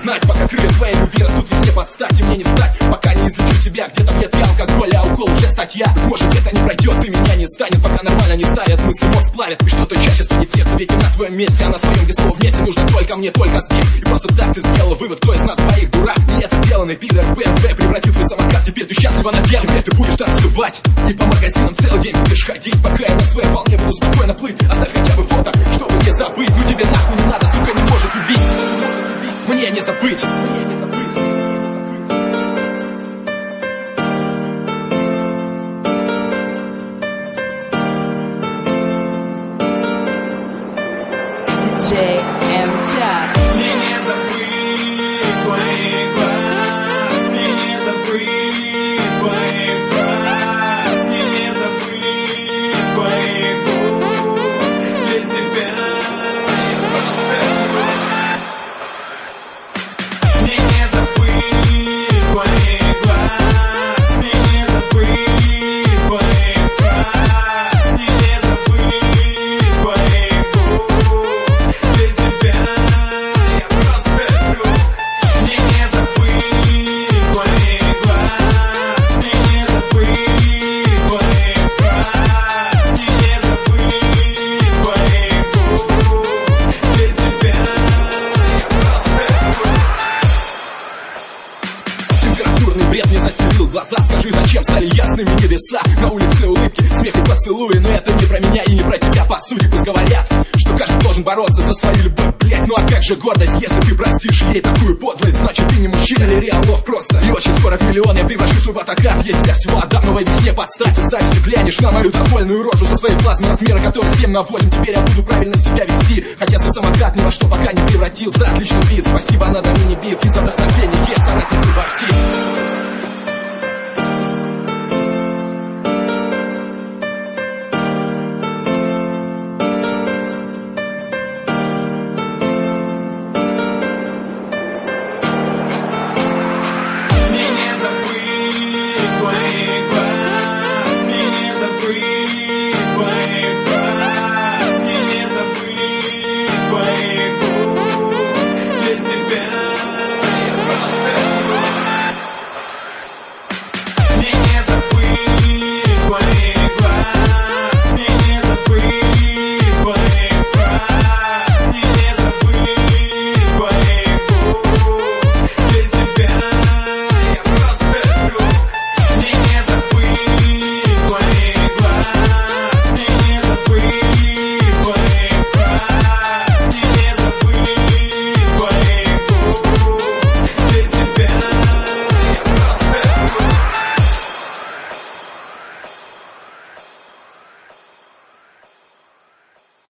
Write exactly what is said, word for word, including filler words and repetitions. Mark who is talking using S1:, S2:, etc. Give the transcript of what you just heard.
S1: знать, пока крылья твоей любви растут везде под стать. И мне не встать, пока не излечу себя. Где таблетки алкоголя, а укол уже статья. Может это не пройдет, и меня не станет, пока нормально не ставят. Мысли мозг плавят, и что-то чаще стонет сердце. Ведь на твоем месте, а на своем без слова вместе. Нужно только мне, только здесь. И просто так ты сделала вывод, кто из нас двоих дурак. И это деланный пидор в бэ эм вэ превратил твой самокат. Теперь ты счастлива наверх, теперь ты будешь танцевать и по магазинам целый день будешь ходить. Пока я на своей волне буду спокойно плыть. Оставь хотя бы фото, чтобы не забыть. Ну тебе нахуй не надо, сука, не может любить. Мне не забыть.
S2: диджей М-Тя.
S3: Мне не забыть твоих глаз, мне не забыть твоих фраз, мне не забыть твоих губ. Для тебя я просто мне не забыть твоих глаз, мне не забыть твоих фраз, мне не забыть твоих губ. Для тебя я просто друг. Мне не забыть твоих глаз, мне не забыть твоих фраз, мне не забыть твоих губ. Для тебя я просто друг.
S1: Температурный бред мне застелил глаза. Скажи, зачем стали ясными небеса? На улице улыбки, смех и поцелуи. Но это не про меня и не про тебя, по сути. Пусть говорят, что каждый должен бороться за свою любовь, блять. Ну а как же гордость, если ты простишь ей такую подлость? Значит ты не мужчина или реалов просто. И очень скоро в миллион я превращусь в атакат. Есть для всего Адамовой весне подстать. И завистью глянешь на мою довольную рожу со своей плазмой размера, который семь на восемь. Теперь я буду правильно себя вести, хотя свой самокат ни во что пока не превратился. Отличный бит, спасибо, надо мне не бит. И за вдохновение есть соратник в актив.